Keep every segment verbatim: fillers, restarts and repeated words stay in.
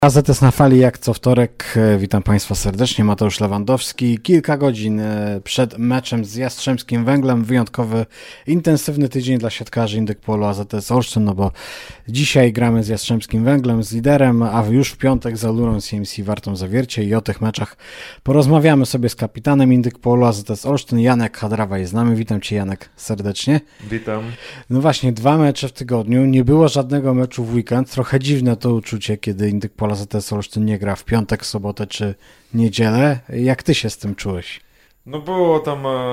A Z S na fali jak co wtorek. Witam Państwa serdecznie, Mateusz Lewandowski. Kilka godzin przed meczem z Jastrzębskim Węglem. Wyjątkowy, intensywny tydzień dla siatkarzy Indyk Polo A Z S Olsztyn, no bo dzisiaj gramy z Jastrzębskim Węglem, z liderem, a już w piątek z Allurą C M C Wartą Zawiercie i o tych meczach porozmawiamy sobie z kapitanem Indyk Polo A Z S Olsztyn. Janek Hadrawa jest z nami. Witam Cię, Janek, serdecznie. Witam. No właśnie, dwa mecze w tygodniu. Nie było żadnego meczu w weekend. Trochę dziwne to uczucie, kiedy Indyk Polo A Z S Olsztyn nie gra w piątek, sobotę czy niedzielę. Jak ty się z tym czułeś? No było tam e,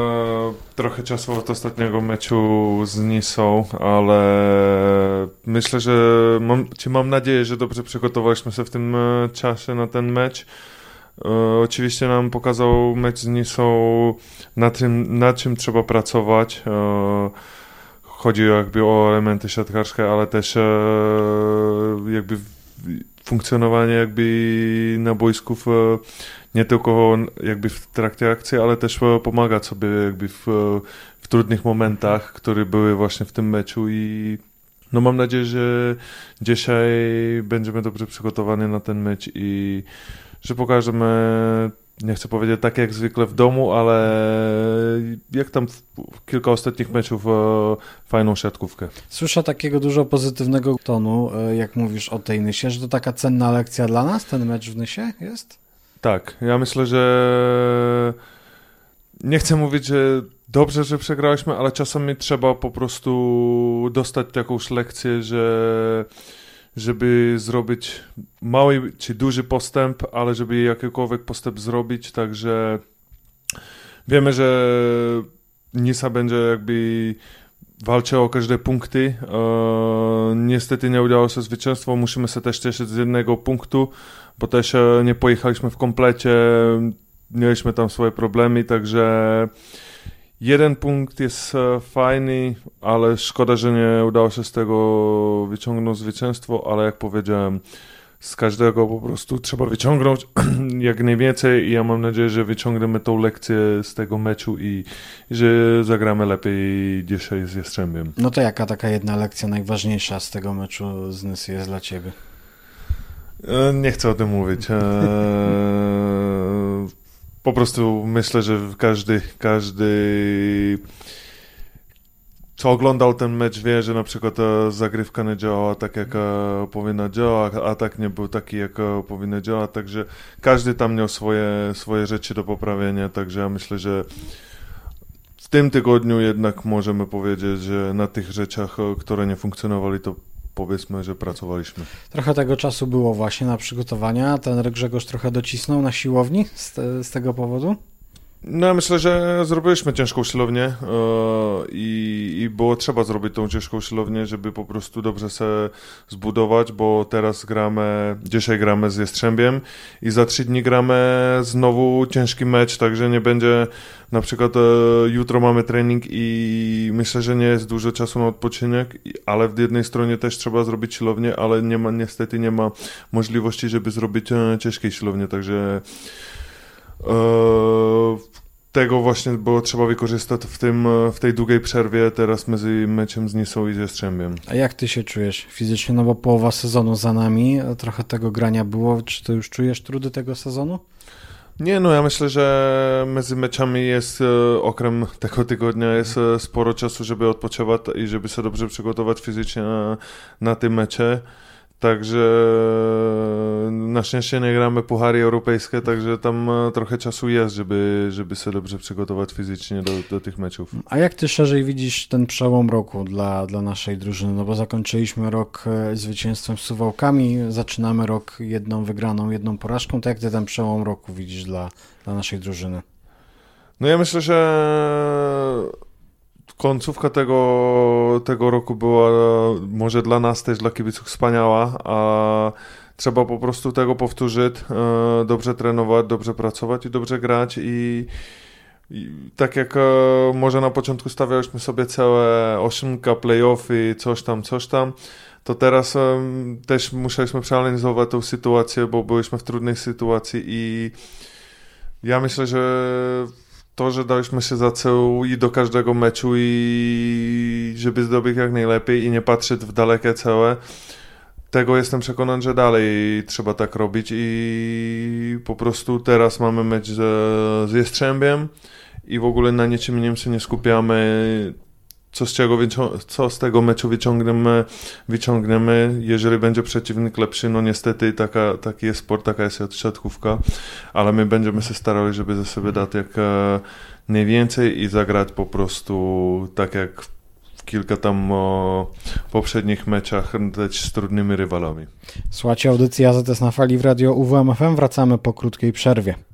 trochę czasu od ostatniego meczu z Nisą, ale myślę, że mam, czy mam nadzieję, że dobrze przygotowaliśmy się w tym e, czasie na ten mecz. E, oczywiście nam pokazał mecz z Nisą, na tym, na czym trzeba pracować. E, chodzi jakby o elementy siatkarskie, ale też e, jakby funkcjonowanie jakby na boisku w, nie tylko jakby w trakcie akcji, ale też pomagać sobie jakby w, w trudnych momentach, które były właśnie w tym meczu i no mam nadzieję, że dzisiaj będziemy dobrze przygotowani na ten mecz i że pokażemy, nie chcę powiedzieć tak jak zwykle w domu, ale jak tam w kilka ostatnich meczów fajną siatkówkę. Słyszę takiego dużo pozytywnego tonu, jak mówisz o tej Nysie, że to taka cenna lekcja dla nas, ten mecz w Nysie jest? Tak, ja myślę, że nie chcę mówić, że dobrze, że przegraliśmy, ale czasami trzeba po prostu dostać jakąś lekcję, że żeby zrobić mały czy duży postęp, ale żeby jakikolwiek postęp zrobić, także wiemy, że Nisa będzie jakby walczyła o każde punkty. E, niestety nie udało się zwycięstwo, musimy się też cieszyć z jednego punktu, bo też nie pojechaliśmy w komplecie, mieliśmy tam swoje problemy, także jeden punkt jest fajny, ale szkoda, że nie udało się z tego wyciągnąć zwycięstwo, ale jak powiedziałem, z każdego po prostu trzeba wyciągnąć jak najwięcej i ja mam nadzieję, że wyciągniemy tą lekcję z tego meczu i, i że zagramy lepiej dzisiaj z Jastrzębiem. No to jaka taka jedna lekcja najważniejsza z tego meczu z Nysy jest dla Ciebie? Nie chcę o tym mówić. Eee... Po prostu myślę, że każdy, każdy, co oglądał ten mecz, wie, że na przykład ta zagrywka nie działała tak, jak powinna działać, a atak nie był taki, jak powinno działać, także każdy tam miał swoje, swoje rzeczy do poprawienia, także ja myślę, że w tym tygodniu jednak możemy powiedzieć, że na tych rzeczach, które nie funkcjonowali, to powiedzmy, że pracowaliśmy. Trochę tego czasu było właśnie na przygotowania. Ten Grzegorz trochę docisnął na siłowni z, te, z tego powodu? No ja myślę, że zrobiliśmy ciężką siłownię yy, i, i było trzeba zrobić tą ciężką siłownię, żeby po prostu dobrze się zbudować, bo teraz gramy, dzisiaj gramy z Jastrzębiem i za trzy dni gramy znowu ciężki mecz, także nie będzie na przykład yy, jutro mamy trening i myślę, że nie jest dużo czasu na odpoczynek, ale w jednej stronie też trzeba zrobić siłownię, ale nie ma, niestety nie ma możliwości, żeby zrobić yy, ciężkiej siłowni, także Eee, tego właśnie było trzeba wykorzystać w, tym, w tej długiej przerwie teraz między meczem z Nisą i z Jastrzębiem. A jak ty się czujesz fizycznie? No bo połowa sezonu za nami, trochę tego grania było. Czy ty już czujesz trudy tego sezonu? Nie, no ja myślę, że między meczami jest, okrem tego tygodnia jest sporo czasu, żeby odpoczywać i żeby się dobrze przygotować fizycznie na, na te mecze. Także na szczęście nie gramy puchary europejskie, także tam trochę czasu jest, żeby, żeby się dobrze przygotować fizycznie do, do tych meczów. A jak ty szerzej widzisz ten przełom roku dla, dla naszej drużyny? No bo zakończyliśmy rok zwycięstwem z Suwałkami, zaczynamy rok jedną wygraną, jedną porażką. To jak ty ten przełom roku widzisz dla, dla naszej drużyny? No ja myślę, że końcówka tego, tego roku była może dla nas też, dla kibiców wspaniała, a trzeba po prostu tego powtórzyć, dobrze trenować, dobrze pracować i dobrze grać i, i tak jak może na początku stawialiśmy sobie całe osiemka, play-offy, coś tam, coś tam, to teraz też musieliśmy przeanalizować tą sytuację, bo byliśmy w trudnej sytuacji i ja myślę, że to, że daliśmy się za cel i do każdego meczu i żeby zdobyć jak najlepiej i nie patrzeć w dalekie cele, tego jestem przekonany, że dalej trzeba tak robić i po prostu teraz mamy mecz z, z Jastrzębiem i w ogóle na niczym innym się nie skupiamy. Co z, czego, co z tego meczu wyciągniemy, wyciągniemy, jeżeli będzie przeciwnik lepszy, no niestety taka, taki jest sport, taka jest siatkówka, ale my będziemy się starali, żeby ze sobie dać jak najwięcej i zagrać po prostu tak jak w kilka tam o, poprzednich meczach z trudnymi rywalami. Słuchajcie audycji A Z S na fali w radio U W M F M, wracamy po krótkiej przerwie.